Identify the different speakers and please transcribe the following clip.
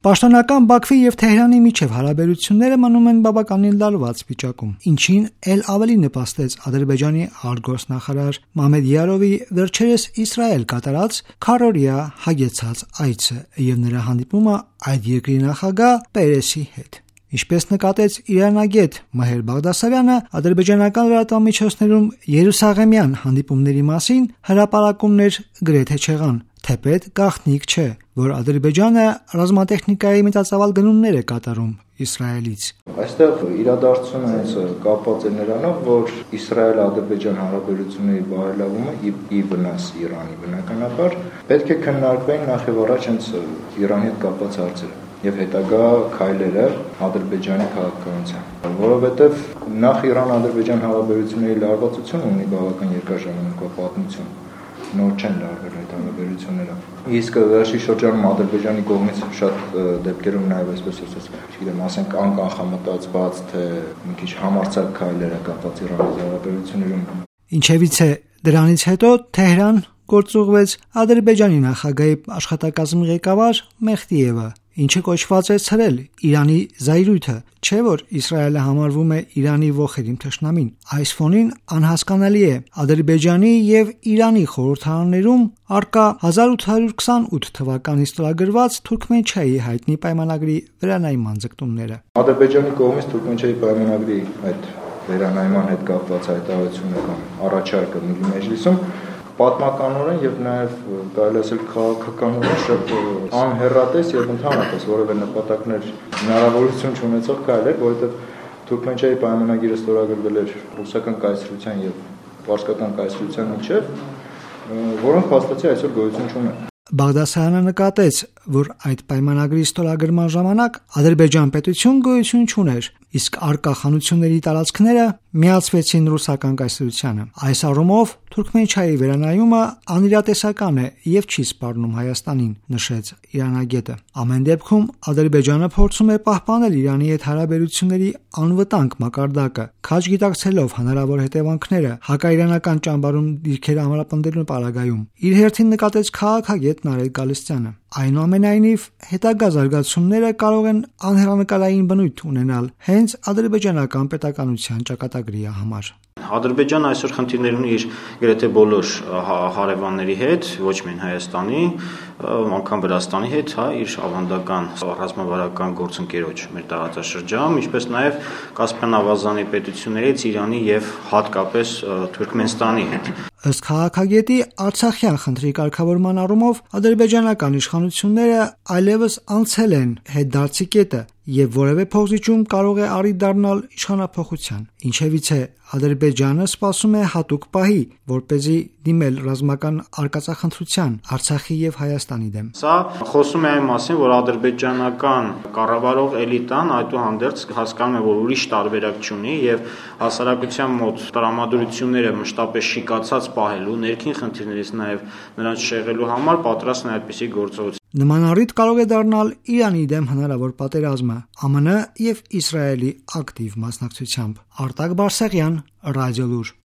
Speaker 1: Պաշտոնական Բաքվի եւ Թեհրանի միջև հարաբերությունները մնում են բավականին լարված վիճակում, ինչին էլ ավելի նպաստեց Ադրբեջանի արտգործնախարար Մամեդ Յարովի վերջերս Իսրայել կատարած քառօրյա հագեցած այցը եւ նրա հանդիպումը այդ երկրի նախագահ Պերեսի հետ։ Ինչպես նկատեց իրանագետ Մահեր Բաղդասարյանը, ադրբեջանական լրատվամիջոցներում Երուսաղեմյան հանդիպումների մասին հրապարակումներ գրեթե չեղան, թեպետ գաղտնիք չէ, որ Ադրբեջանը ռազմատեխնիկայի մեծածավալ գնումներ է կատարում Իսրայելից։
Speaker 2: Այստեղ իրադարձությունը հենց կապված է նրանով, որ Իսրայել-Ադրբեջան հարաբերությունների բարելավումը ի վնաս Իրանի բնականաբար պետք է քննարկվեն նախ եւ առաջ հենց Իրանի հետ կապված հարցերը եւ հետագա քայլերը Ադրբեջանի քաղաքականության, որովհետեւ նախ Իրան-Ադրբեջան հարաբերությունների լարվածությունը ունի բավական երկար ժամանակվա պատմություն, նոր չեն լարվել այդ հարաբերությունները։ Իսկ վերջի շրջանում Ադրբեջանի կողմից շատ դեպքերում նաեւ այսպես ասած, չգիտեմ, ասենք անկանխամտածված թե մի քիչ համարձակ քայլեր կապված Իրանի հարաբերություններում։
Speaker 1: Ինչևից է դրանից հետո Թեհրան գործուղվեց Ադրբեջանի նախագահի աշխատակազմի ղեկավար Մեխդիևը, ինչը կոչված է ցրել Իրանի զայրույթը, չէ՞ որ Իսրայելը համարվում է Իրանի ոխերիմ թշնամին։ Այս ֆոնին անհասկանալի է Ադրբեջանի եւ Իրանի խորհրդարաններում արկա 1828 թվականից ստորագրված Թուրքմենչայի հայտնի պայմանագրի վերանայման ձգտումները։
Speaker 2: Ադրբեջանի կողմից Թուրքմենչայի պայմանագրի այդ վերանայման հետ կապված հայտարարությունը կամ առաջարկը Միլի մեջլիսում պատմականորեն եւ նաեւ կարելի ասել քաղաքականորեն շատ անհեռատես եւ ընդհանրապես որևէ նպատակներ հնարավորություն չունեցող քայլեր, որովհետեւ Թուրքմենչայի պայմանագիրը ստորագրվել էր ռուսական կայսրության եւ պարսկական կայսրության միջեւ, որոնք փաստացի այսօր գոյություն չունեն։
Speaker 1: Բաղդասարյանը նկատեց, որ այդ պայմանագրի ստորագրման ժամանակ Ադրբեջան պետություն գոյություն չուներ, իսկ արկա խանությունների տարածքները միացվեցին ռուսական կայսրությանը։ Այս առումով Թուրքմենչայի վերանայումը անիրատեսական է եւ չի սպառնում Հայաստանին, նշեց իրանագետը։ Ամեն դեպքում Ադրբեջանը փորձում է պահպանել Իրանի հետ հարաբերությունների անվտանգ մակարդակը, քաջ գիտակցելով հնարավոր հետևանքները հակաիրանական ճամբարում դիրքերը ամրապնդելու պարագայում։ Իր հերթին նկատեց քաղաքագետ Նարեկ Գալստյանը։ Այնուամենայնիվ, հետագա զարգացումները կարող են անհեռանկարային բնույթ ունենալ հենց ադրբեջանական պետականության ճակատագրի համար։
Speaker 3: Ադրբեջանը այսօր խնդիրներ ունի իր գրեթե բոլոր հարևանների հետ, ոչ միայն Հայաստանի, անգամ Վրաստանի հետ, իր ավանդական ռազմավարական գործընկերոջ մեր տարածաշրջանում, ինչպես նաև Կասպյան ավազանի պետություններից Իրանի եւ հատկապես Թուրքմենստանի հետ։
Speaker 1: Ըստ քաղաքագետի, Արցախյան խնդրի կարգավորման առումով ադրբեջանական իշխանությունները այլևս անցել են հետդարձի կետը եւ որևէ փոխզիջում կարող է առիթ դառնալ իշխանափոխության։ Ինչևից է Ադրբեջանը սպասում է հատուկ պահի, որպեսզի դիմել ռազմական արկածախնդրության Արցախի եւ Հայաստանի դեմ։
Speaker 3: Սա խոսում է այն մասին, որ ադրբեջանական կառավարող էլիտան այդուհանդերձ հասկանում է, որ ուրիշ տարբերակ չունի եւ հասարակության մոտ տրամադրությունները մշտապես շիկացած պահելու, ներքին խնդիրներից նաեւ նրանց շեղելու համար պատրաստ է այդպիսի գործողություն։
Speaker 1: Նման առիթ կարող է դառնալ Իրանի դեմ հնարավոր պատերազմը, ԱՄՆ եւ Իսրայելի ակտիվ մասնակցությամբ։ Արտակ Բարսեղյան, Ռադիոլուր։